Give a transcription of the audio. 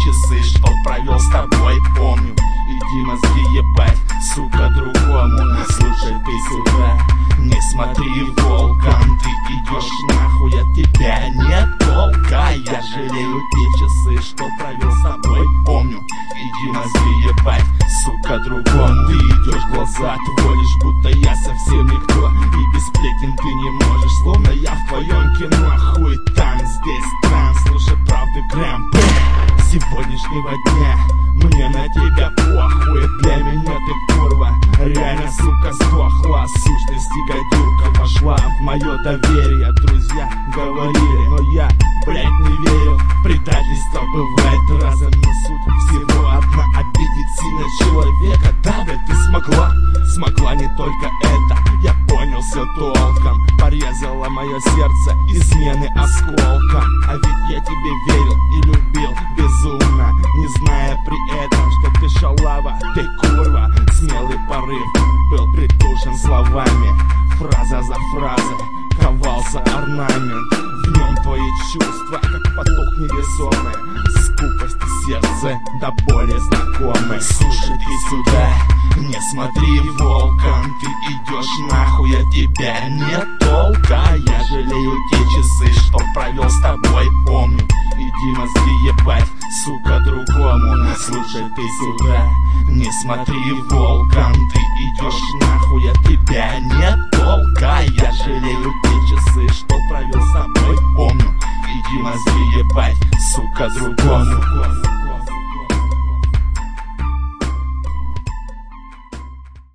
часы, что провел с тобой, помню. Иди мозги ебать, сука, другому. Слушай ты сюда, не смотри волком. Ты идешь нахуй, от тебя нет толка. Я жалею те часы, что провел с тобой, помню. Иди мозги ебать, сука, другому. Ты идешь, глаза отводишь, будто я совсем никто. И без сплетен ты не можешь, словно я в твоем кино. Хуй там, здесь транс, слушай правды грамм. Сегодняшнего дня мне на тебя похуй. Для меня ты курва, реально, сука, сдохла. Сущности гадюка вошла в мое доверие. Друзья говорили, но я, блядь, не верил. Предательство бывает разом, но суть всего одна. Обидеть сильно человека, да, блядь, ты смогла. Смогла не только это, я понял все толком. Порезала мое сердце измены осколком. А ведь я тебе верил и любил безумно, не зная при этом, что ты шалава, ты курва. Смелый порыв был придушен словами. Фраза за фразой ковался орнамент. В нем твои чувства, как поток невесомый. Скупость и сердце до боли знакомы. Слушай ты сюда, не смотри волком. Ты идешь нахуй, от тебя нет толка. Я жалею те часы, что провел с тобой, помню. Иди мозги ебать, сука, другому. Слушай ты сюда, не смотри волком. Ты идешь нахуй, от тебя нет толка. Я жалею те часы, что провел с тобой, помню. Иди мозги ебать, сука, другому.